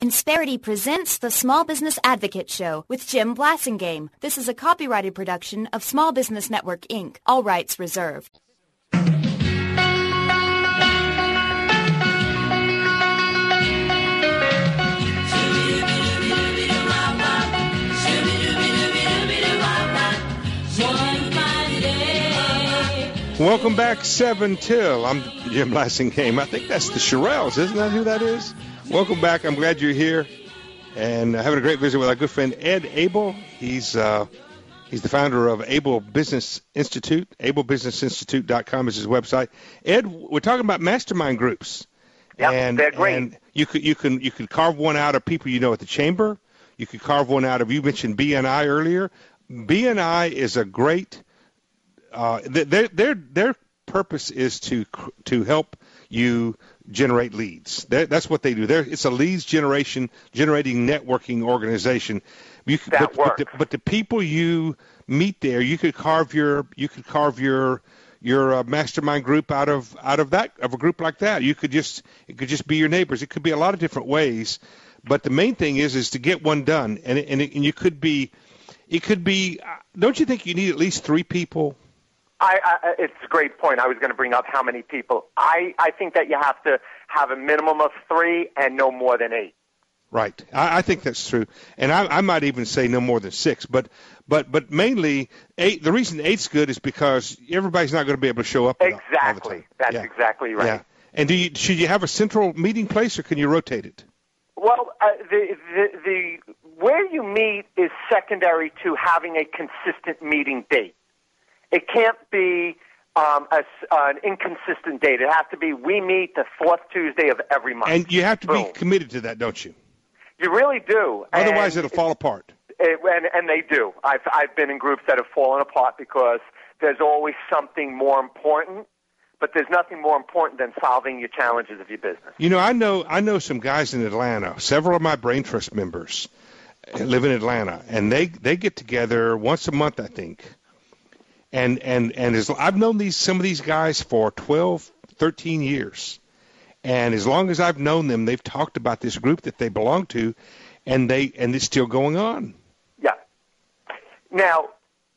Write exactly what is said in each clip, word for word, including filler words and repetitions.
Insperity presents the Small Business Advocate Show with Jim Blasingame. This is a copyrighted production of Small Business Network, Incorporated. All rights reserved. Welcome back, seven till. I'm Jim Blasingame. I think that's the Shirelles, isn't that who that is? Welcome back. I'm glad you're here, and uh, having a great visit with our good friend Ed Abel. He's uh, he's the founder of Abel Business Institute. able business institute dot com is his website. Ed, we're talking about mastermind groups. Yeah, and, they're great. And you could you can you could carve one out of people you know at the chamber. You could carve one out of, you mentioned B N I earlier. B N I is a great. Uh, their their their purpose is to to help you generate leads. They're, that's what they do. They're, it's a leads generation, generating networking organization. You could, that but, works. But the, but the people you meet there, you could carve your you could carve your your uh, mastermind group out of out of that of a group like that. You could just it could just be your neighbors. It could be a lot of different ways. But the main thing is is to get one done, and and, it, and you could be it could be. Don't you think you need at least three people? I, I, it's a great point. I was going to bring up how many people. I, I think that you have to have a minimum of three and no more than eight. Right. I, I think that's true. And I, I might even say no more than six. But but but mainly, eight. The reason eight's good is because everybody's not going to be able to show up. Exactly. All the time. That's yeah. exactly right. Yeah. And do you, should you have a central meeting place, or can you rotate it? Well, uh, the, the the where you meet is secondary to having a consistent meeting date. It can't be um, a, uh, an inconsistent date. It has to be we meet the fourth Tuesday of every month. And you have to Boom. be committed to that, don't you? You really do. Otherwise, and it'll fall apart. It, and, and they do. I've, I've been in groups that have fallen apart because there's always something more important, but there's nothing more important than solving your challenges of your business. You know, I know I know some guys in Atlanta. Several of my Brain Trust members live in Atlanta, and they, they get together once a month, I think. And and and as I've known these some of these guys for twelve, thirteen years, and as long as I've known them, they've talked about this group that they belong to, and they and it's still going on. Yeah. Now,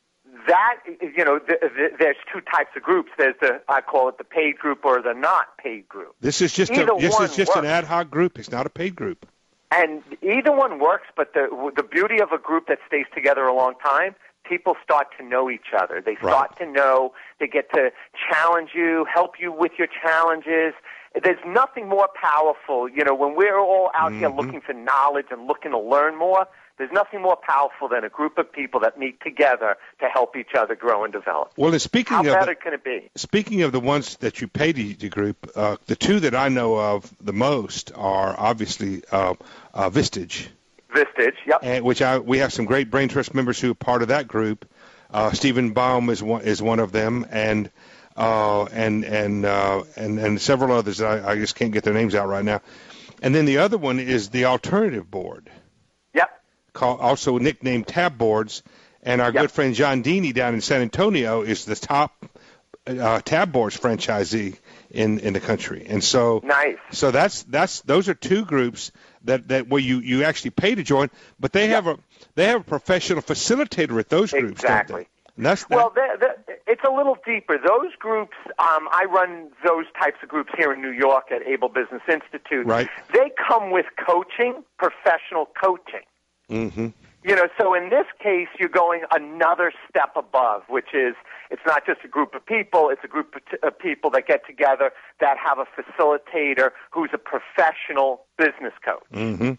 that you know, the, the, there's two types of groups. There's the I call it the paid group or the not paid group. This is just either a, this one is just works. an ad hoc group. It's not a paid group. And either one works, but the the beauty of a group that stays together a long time. People start to know each other. They start right. to know. They get to challenge you, help you with your challenges. There's nothing more powerful. You know, when we're all out mm-hmm. here looking for knowledge and looking to learn more, there's nothing more powerful than a group of people that meet together to help each other grow and develop. Well, and speaking How of better the, can it be? Speaking of the ones that you pay to the group, uh, the two that I know of the most are obviously uh, uh, Vistage. Vistage, yep. And which I we have some great Brain Trust members who are part of that group. Uh, Stephen Baum is one is one of them, and uh, and and uh, and and several others. I, I just can't get their names out right now. And then the other one is the Alternative Board. Yep. Called, also nicknamed Tab Boards. And our yep. good friend John Deeney down in San Antonio is the top uh, Tab Boards franchisee in, in the country. And so nice. So that's that's those are two groups that, that where you, you actually pay to join, but they yep. have a they have a professional facilitator at those groups. Exactly. Don't they? And that's that. Well, they're, they're, it's a little deeper. Those groups, um, I run those types of groups here in New York at Able Business Institute. Right. They come with coaching, professional coaching. Mm-hmm. You know, so in this case, you're going another step above, which is it's not just a group of people, it's a group of, t- of people that get together that have a facilitator who's a professional business coach. Mm-hmm.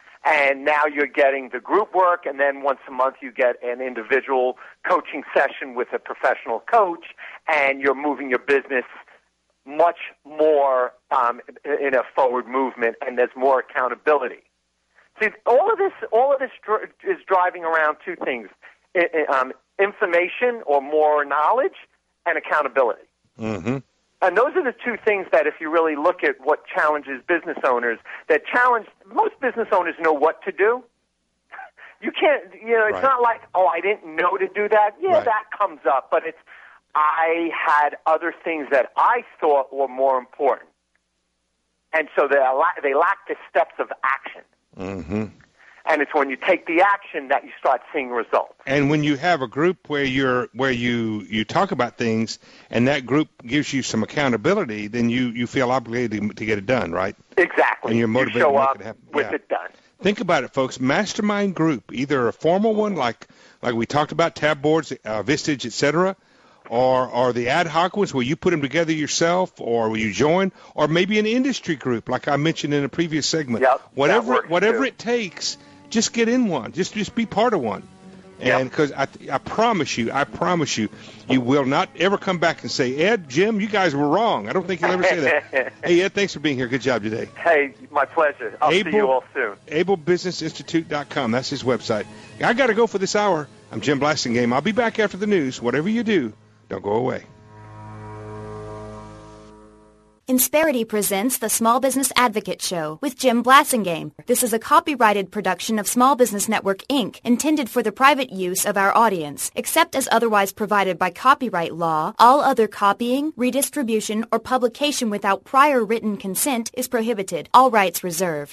And now you're getting the group work, and then once a month you get an individual coaching session with a professional coach, and you're moving your business much more um, in a forward movement, and there's more accountability. See, all of this, all of this dr- is driving around two things: I, um, information or more knowledge, and accountability. Mm-hmm. And those are the two things that, if you really look at what challenges business owners, that challenge most business owners know what to do. You can't, you know, it's right. not like, oh, I didn't know to do that. Yeah, right. that comes up, but it's I had other things that I thought were more important, and so they la- they lack the steps of action. Mm-hmm. And it's when you take the action that you start seeing results. And when you have a group where you're where you, you talk about things and that group gives you some accountability, then you, you feel obligated to, to get it done, right? Exactly. And you're motivated you show to make up it happen. with Yeah. it done. Think about it, folks. Mastermind group, either a formal one like like we talked about, tab boards, uh, Vistage, et cetera, or or the ad hoc ones where you put them together yourself, or where you join, or maybe an industry group like I mentioned in a previous segment. Yep, whatever that works whatever too. it takes, just get in one. Just just be part of one. And because I, I promise you, I promise you, you will not ever come back and say, Ed, Jim, you guys were wrong. I don't think you'll ever say that. Hey, Ed, thanks for being here. Good job today. Hey, my pleasure. I'll Able, see you all soon. able business institute dot com. That's his website. I got to go for this hour. I'm Jim Blasingame. I'll be back after the news. Whatever you do, don't go away. Insperity presents the Small Business Advocate Show with Jim Blasingame. This is a copyrighted production of Small Business Network, Incorporated, intended for the private use of our audience. Except as otherwise provided by copyright law, all other copying, redistribution, or publication without prior written consent is prohibited. All rights reserved.